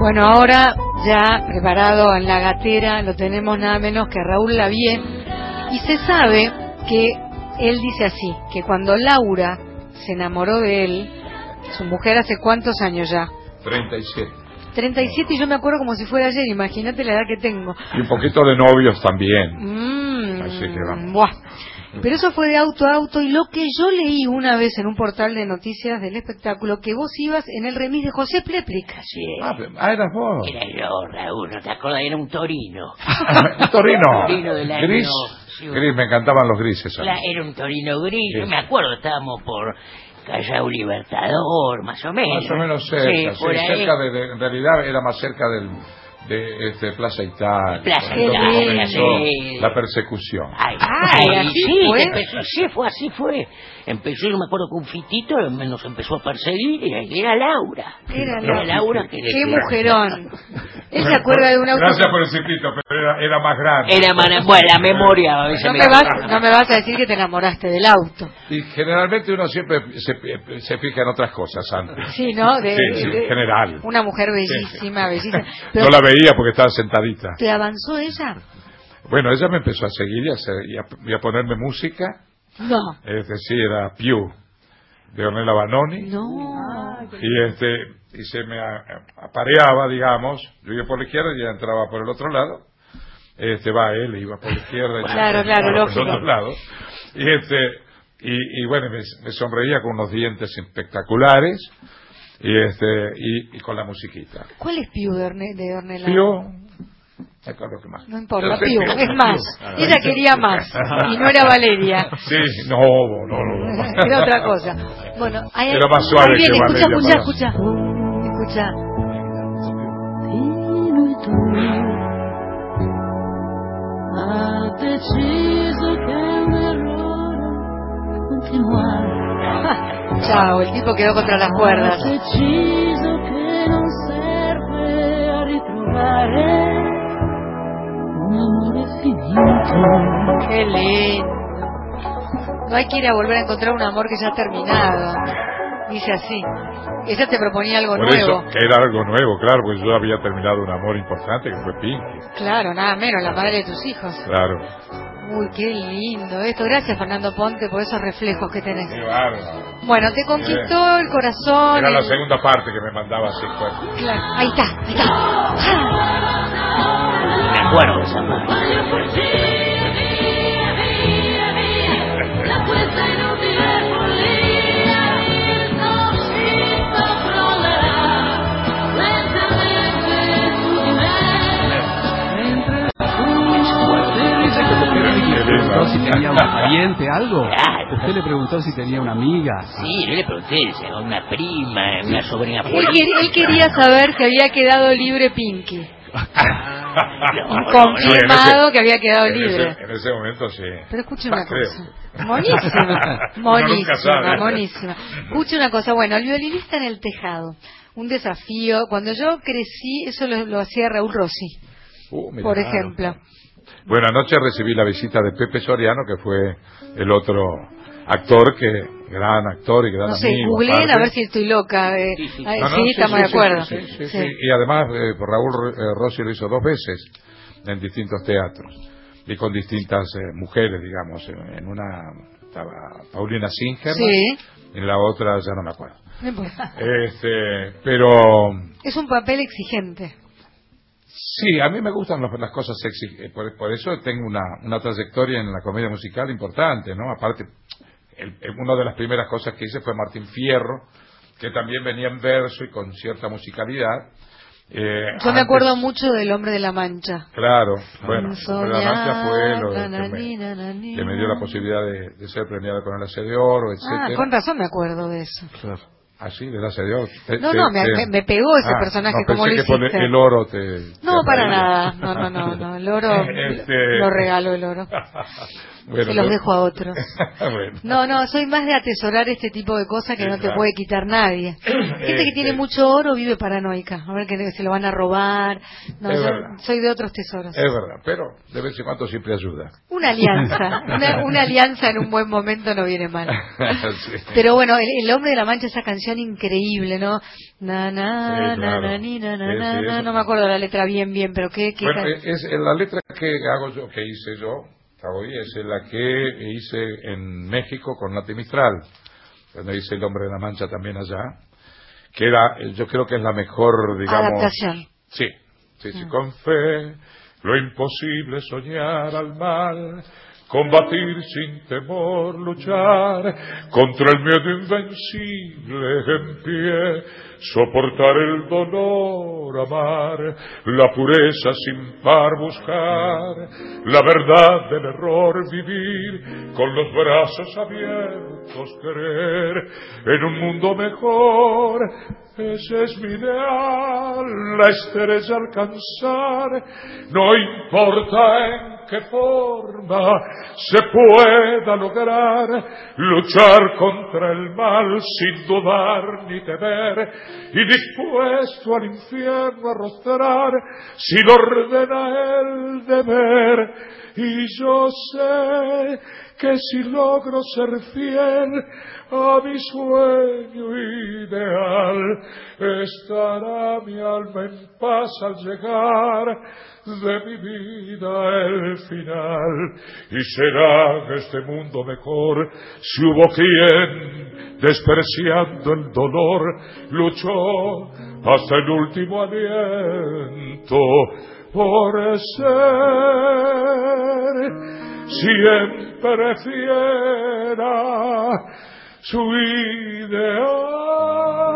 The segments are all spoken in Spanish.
Bueno, ahora ya preparado en la gatera lo tenemos nada menos que Raúl Lavie, y se sabe que él dice así, que cuando Laura se enamoró de él, su mujer hace ¿cuántos años ya? 37. 37, y yo me acuerdo como si fuera ayer, imagínate la edad que tengo. Y un poquito de novios también. Así que vamos. Buah. Pero eso fue de auto a auto, y lo que yo leí una vez en un portal de noticias del espectáculo, que vos ibas en el remis de José Pleplica. Sí. Eras vos. Era yo, Raúl, ¿no te acuerdas? Era un torino. Un torino. Torino del año... Gris. Sí, Gris, me encantaban los grises. era un torino gris, Sí. yo me acuerdo, estábamos por Callao Libertador, más o menos. Más o menos cerca, Sí, por ahí. cerca en realidad era más cerca de Plaza Italia. Plaza Cuando Italia, comenzó sí. la persecución. ¿así fue? Así fue. Empezó, yo me acuerdo que un fitito nos empezó a perseguir, y era Laura. Era Laura que ¡Qué mujerón! Él se acuerda de un auto. Gracias por el cipito, pero era más grande. Bueno, la memoria a veces No me vas a decir que te enamoraste del auto. Y generalmente uno siempre se fija en otras cosas antes. Sí, ¿no? Sí, en general. Una mujer bellísima, bellísima. No la veía porque estaba sentadita. ¿Te avanzó ella? Bueno, ella me empezó a seguir y a ponerme música. No. Es decir, era Piu, de Ornella Vanoni. No. Y se me apareaba, digamos. Yo iba por la izquierda y ella entraba por el otro lado. Él iba por la izquierda y Claro, por el lógico. otro lado. Y bueno, me sonreía con unos dientes espectaculares y con la musiquita. ¿Cuál es Piu de Ornella? Piu, me acuerdo que más. No importa, Piu, es más. Ella quería más, y no era Valeria. Sí, no. Era otra cosa. Bueno, era más suave que Valeria. Escucha. Chao, el tipo quedó contra las cuerdas. Qué lindo. No hay que ir a volver a encontrar un amor que ya ha terminado. Dice así. Ella te proponía algo Por nuevo. eso, que era algo nuevo, claro, pues yo había terminado un amor importante que fue Pinky. Claro, nada menos, la madre de tus hijos. Claro. Uy, qué lindo esto. Gracias, Fernando Ponte, por esos reflejos que tenés. Qué bárbaro. Bueno, te conquistó el corazón. Era la segunda parte que me mandaba así fuerte. Claro. Ahí está. Me acuerdo de esa parte. Si tenía un pariente, algo. Claro. Usted le preguntó si tenía una amiga. Sí, yo le pregunté, si era una prima, una sobrina. Él quería saber si había quedado libre Pinky. Confirmado que había quedado libre. En ese momento sí. Pero escuche una cosa. Monísima. Escuche una cosa. Bueno, el violinista en el tejado. Un desafío. Cuando yo crecí, eso lo hacía Raúl Rossi. Por ejemplo. Bueno, anoche recibí la visita de Pepe Soriano, que fue el otro actor, gran actor y gran amigo. No sé, googleen a ver si estoy loca. Sí, estamos de acuerdo. Sí. Y además Raúl Rossi lo hizo 2 veces en distintos teatros y con distintas mujeres, digamos. En una estaba Paulina Singer, en la otra ya no me acuerdo. No importa. Pero es un papel exigente. Sí, a mí me gustan las cosas sexy, por eso tengo una trayectoria en la comedia musical importante, ¿no? Aparte, una de las primeras cosas que hice fue Martín Fierro, que también venía en verso y con cierta musicalidad. Yo me acuerdo mucho del Hombre de la Mancha. Claro, bueno, el Hombre de la Mancha fue lo que me dio la posibilidad de ser premiado con el Ace de Oro, etcétera. Con razón me acuerdo de eso. Claro. ¿Ah, sí? ¿De la Dios? Me pegó ese personaje, como lo hiciste. Que el oro No, para nada. No, el oro lo regalo, el oro. Se los dejo a otros. No, soy más de atesorar este tipo de cosas que no te puede quitar nadie. Gente que tiene mucho oro vive paranoica, a ver que se lo van a robar. No, yo soy de otros tesoros. Es verdad, pero de vez en cuando siempre ayuda. Una alianza, una alianza en un buen momento no viene mal. Pero bueno, el Hombre de la Mancha, esa canción canción increíble, ¿no? No me acuerdo la letra bien, pero bueno, es la letra que hice yo, hoy es la que hice en México con Nati Mistral, cuando hice El Hombre de la Mancha también allá, que yo creo que es la mejor, digamos... Adaptación. Sí, con fe, lo imposible soñar al mal, combatir sin temor, luchar contra el miedo invencible en pie, soportar el dolor, amar, la pureza sin par buscar, la verdad del error vivir, con los brazos abiertos querer, en un mundo mejor, ese es mi ideal, la estrella alcanzar, no importa en qué forma se pueda lograr, luchar contra el mal sin dudar ni temer, y dispuesto al infierno a arrostrar si lo ordena el deber. Y yo sé que si logro ser fiel a mi sueño ideal, estará mi alma en paz al llegar de mi vida el final, y será en este mundo mejor si hubo quien, despreciando el dolor, luchó hasta el último aliento por ser siempre fiera su ideal.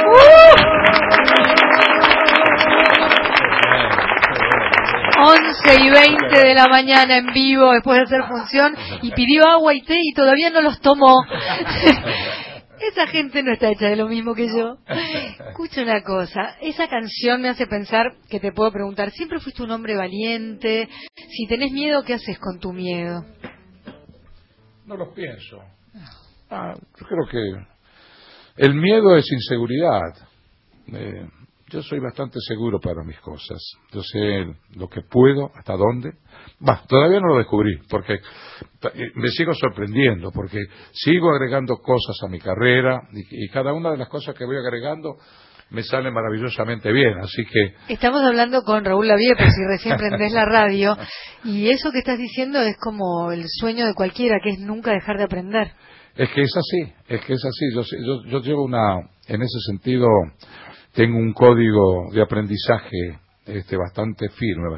11:20 de la mañana en vivo después de hacer función, y pidió agua y té y todavía no los tomó. Esa gente no está hecha de lo mismo que yo. Escucha una cosa, esa canción me hace pensar que te puedo preguntar, ¿siempre fuiste un hombre valiente? Si tenés miedo, ¿qué haces con tu miedo? No los pienso. Yo creo que el miedo es inseguridad. Yo soy bastante seguro para mis cosas. Yo sé lo que puedo, hasta dónde. Todavía no lo descubrí, porque me sigo sorprendiendo, porque sigo agregando cosas a mi carrera, y cada una de las cosas que voy agregando me sale maravillosamente bien, así que... Estamos hablando con Raúl Lavie, por si recién prendés la radio, y eso que estás diciendo es como el sueño de cualquiera, que es nunca dejar de aprender. Es que es así. Yo llevo en ese sentido, tengo un código de aprendizaje bastante firme,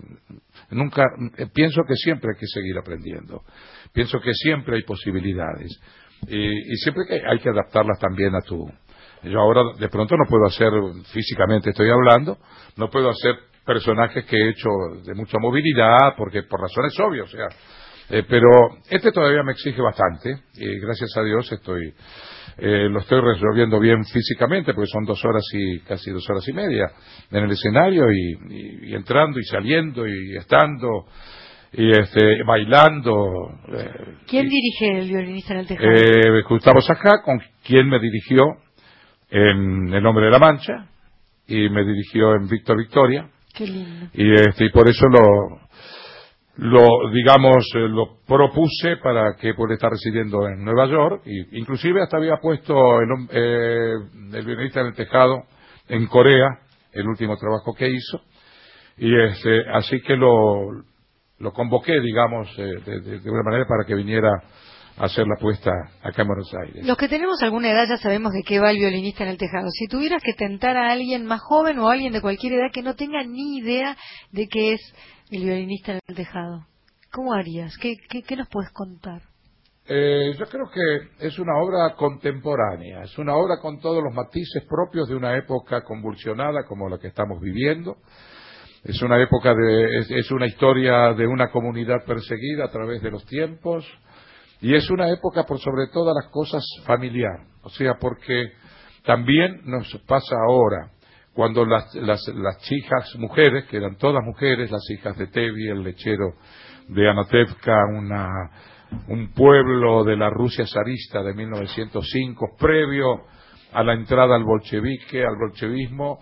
pienso que siempre hay que seguir aprendiendo, pienso que siempre hay posibilidades, y siempre que hay que adaptarlas también yo ahora de pronto no puedo hacer, físicamente estoy hablando, no puedo hacer personajes que he hecho de mucha movilidad, porque por razones obvias, pero todavía me exige bastante, y gracias a Dios lo estoy resolviendo bien físicamente, porque son 2 horas y casi 2 horas y media en el escenario, y entrando y saliendo y estando y bailando. ¿Quién dirige El Violinista en el Tejado? Gustavo Sajá, con quien me dirigió en El Hombre de la Mancha y me dirigió en Víctor Victoria. Qué lindo. Y por eso lo propuse para que pueda estar residiendo en Nueva York, y inclusive hasta había puesto El Violinista en el Tejado en Corea, el último trabajo que hizo, y así que lo convoqué, digamos, de una manera para que viniera a hacer la puesta acá en Buenos Aires. Los que tenemos alguna edad ya sabemos de qué va El Violinista en el Tejado. Si tuvieras que tentar a alguien más joven o a alguien de cualquier edad que no tenga ni idea de qué es El Violinista en el Tejado, ¿cómo harías? ¿Qué nos puedes contar? Yo creo que es una obra contemporánea, es una obra con todos los matices propios de una época convulsionada como la que estamos viviendo. Es una época es una historia de una comunidad perseguida a través de los tiempos, y es una época por sobre todas las cosas familiar, porque también nos pasa ahora, cuando las hijas mujeres, que eran todas mujeres, las hijas de Tevi, el lechero de Anatevka, un pueblo de la Rusia zarista de 1905, previo a la entrada al bolchevismo,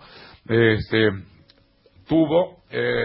tuvo,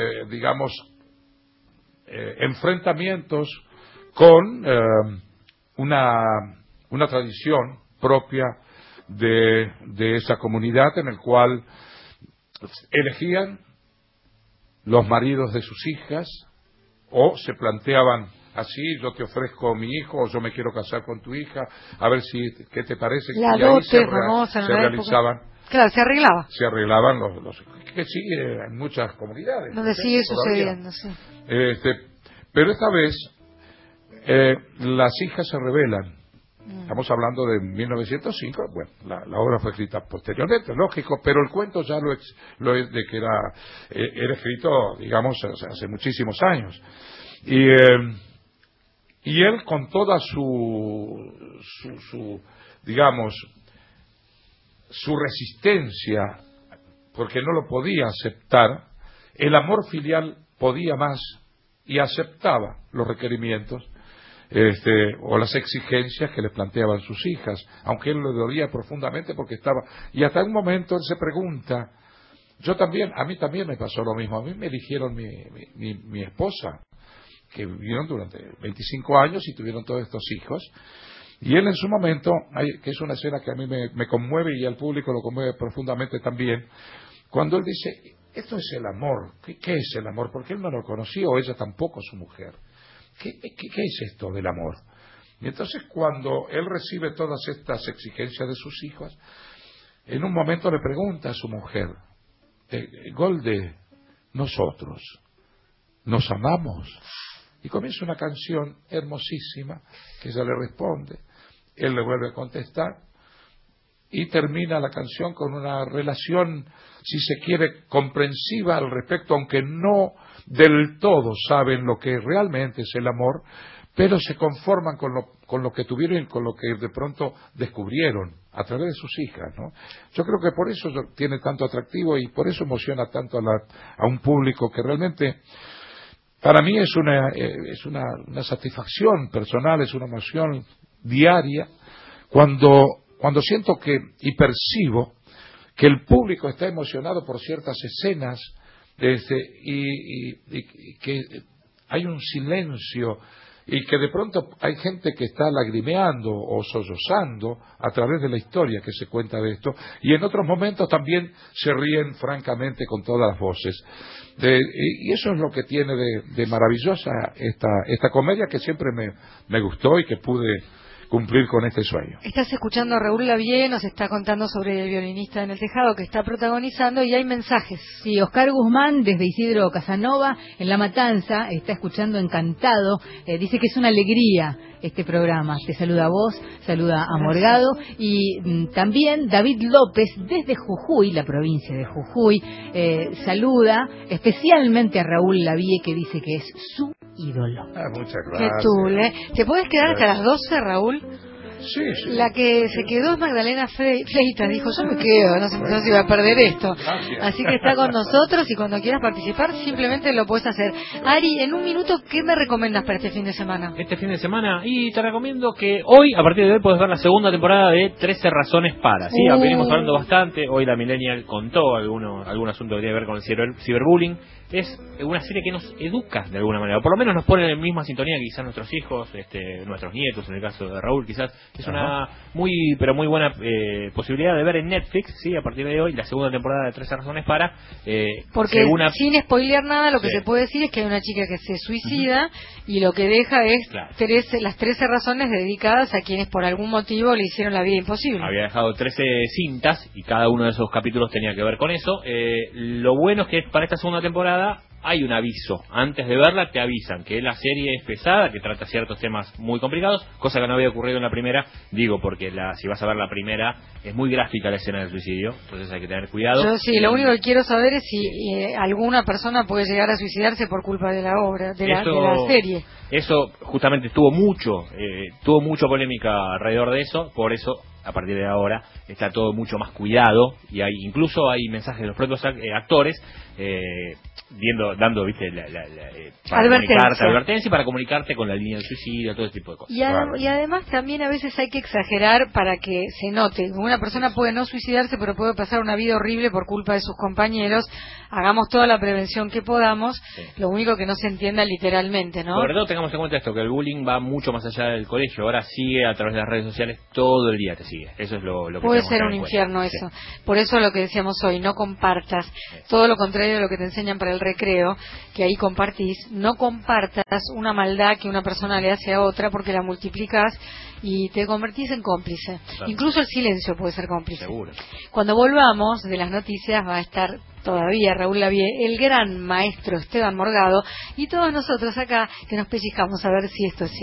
enfrentamientos con una tradición propia de esa comunidad, en el cual elegían los maridos de sus hijas, o se planteaban así: yo te ofrezco mi hijo, o yo me quiero casar con tu hija, a ver si, ¿qué te parece? La y ahí dote famosa en se la realizaban. época. Claro, se arreglaban los que sigue en muchas comunidades. donde sigue sucediendo, sí. Pero esta vez las hijas se rebelan. Estamos hablando de 1905. Bueno, la obra fue escrita posteriormente, lógico, pero el cuento ya lo es de que era escrito, digamos, hace muchísimos años. Y él, con toda digamos, su resistencia, porque no lo podía aceptar, el amor filial podía más y aceptaba los requerimientos o las exigencias que le planteaban sus hijas, aunque él lo dolía profundamente porque estaba, y hasta un momento él se pregunta, a mí también me pasó lo mismo, a mí me eligieron mi esposa, que vivieron durante 25 años y tuvieron todos estos hijos, y él en su momento, que es una escena que a mí me conmueve y al público lo conmueve profundamente también, cuando él dice, esto es el amor. ¿Qué es el amor? Porque él no lo conocía, o ella tampoco, su mujer. ¿Qué es esto del amor? Y entonces, cuando él recibe todas estas exigencias de sus hijos, en un momento le pregunta a su mujer, Golde, nosotros nos amamos. Y comienza una canción hermosísima que ella le responde, él le vuelve a contestar, y termina la canción con una relación, si se quiere, comprensiva al respecto, aunque no del todo saben lo que realmente es el amor, pero se conforman con lo que tuvieron y con lo que de pronto descubrieron a través de sus hijas, ¿no? Yo creo que por eso tiene tanto atractivo y por eso emociona tanto a un público que realmente, para mí, es una satisfacción personal, es una emoción diaria cuando siento y percibo que el público está emocionado por ciertas escenas y que hay un silencio y que de pronto hay gente que está lagrimeando o sollozando a través de la historia que se cuenta de esto, y en otros momentos también se ríen francamente con todas las voces. Y eso es lo que tiene de maravillosa esta comedia, que siempre me gustó y que pude cumplir con este sueño. Estás escuchando a Raúl Lavie, nos está contando sobre El violinista en el tejado, que está protagonizando, y hay mensajes. Sí, Oscar Guzmán, desde Isidro Casanova, en La Matanza, está escuchando encantado, dice que es una alegría este programa. Te saluda a vos, saluda a Morgado, y también David López, desde Jujuy, la provincia de Jujuy, saluda especialmente a Raúl Lavie, que dice que es su ídolo. Muchas gracias. Qué tul, ¿Te puedes quedar hasta las 12, Raúl? Sí. La que se quedó es Magdalena Fleitas, dijo, yo me quedo, no sé si iba a perder esto. Gracias. Así que está con nosotros, y cuando quieras participar simplemente lo puedes hacer. Ari, en un minuto, ¿qué me recomiendas para este fin de semana? Este fin de semana, y te recomiendo que hoy, a partir de hoy, puedes ver la segunda temporada de 13 razones para. Sí, venimos hablando bastante, hoy la Millennial contó algún asunto que tiene que ver con el ciberbullying. Es una serie que nos educa de alguna manera, o por lo menos nos pone en la misma sintonía que quizás nuestros hijos, nuestros nietos, en el caso de Raúl, quizás. Es una muy buena posibilidad de ver en Netflix, sí, a partir de hoy, la segunda temporada de 13 razones para. Porque sin spoilear nada, lo que se puede decir es que hay una chica que se suicida, y lo que deja es las 13 razones dedicadas a quienes por algún motivo le hicieron la vida imposible. Había dejado 13 cintas y cada uno de esos capítulos tenía que ver con eso. Lo bueno es que para esta segunda temporada hay un aviso. Antes de verla te avisan que la serie es pesada, que trata ciertos temas muy complicados, cosa que no había ocurrido en la primera. Digo, porque si vas a ver la primera, es muy gráfica la escena del suicidio, entonces hay que tener cuidado. Yo sí, lo único que quiero saber es si alguna persona puede llegar a suicidarse por culpa de la obra, de la serie. Eso justamente tuvo mucha polémica alrededor de eso, por eso a partir de ahora está todo mucho más cuidado, y incluso hay mensajes de los propios actores dando, viste, para advertencia y para comunicarte con la línea del suicidio, todo ese tipo de cosas. Y además también a veces hay que exagerar para que se note. Una persona puede no suicidarse, pero puede pasar una vida horrible por culpa de sus compañeros. Hagamos toda la prevención que podamos, lo único que no se entienda literalmente, ¿no? Sobre todo tengamos en cuenta esto, que el bullying va mucho más allá del colegio. Ahora sigue a través de las redes sociales, todo el día te sigue. Eso es lo que puede ser un infierno eso. Por eso lo que decíamos hoy, no compartas. Todo lo contrario de lo que te enseñan para el recreo, que ahí compartís. No compartas una maldad que una persona le hace a otra porque la multiplicas y te convertís en cómplice. Claro. Incluso el silencio puede ser cómplice. Seguro. Cuando volvamos de las noticias va a estar todavía Raúl Lavie, el gran maestro Esteban Morgado y todos nosotros acá que nos pellizcamos a ver si esto es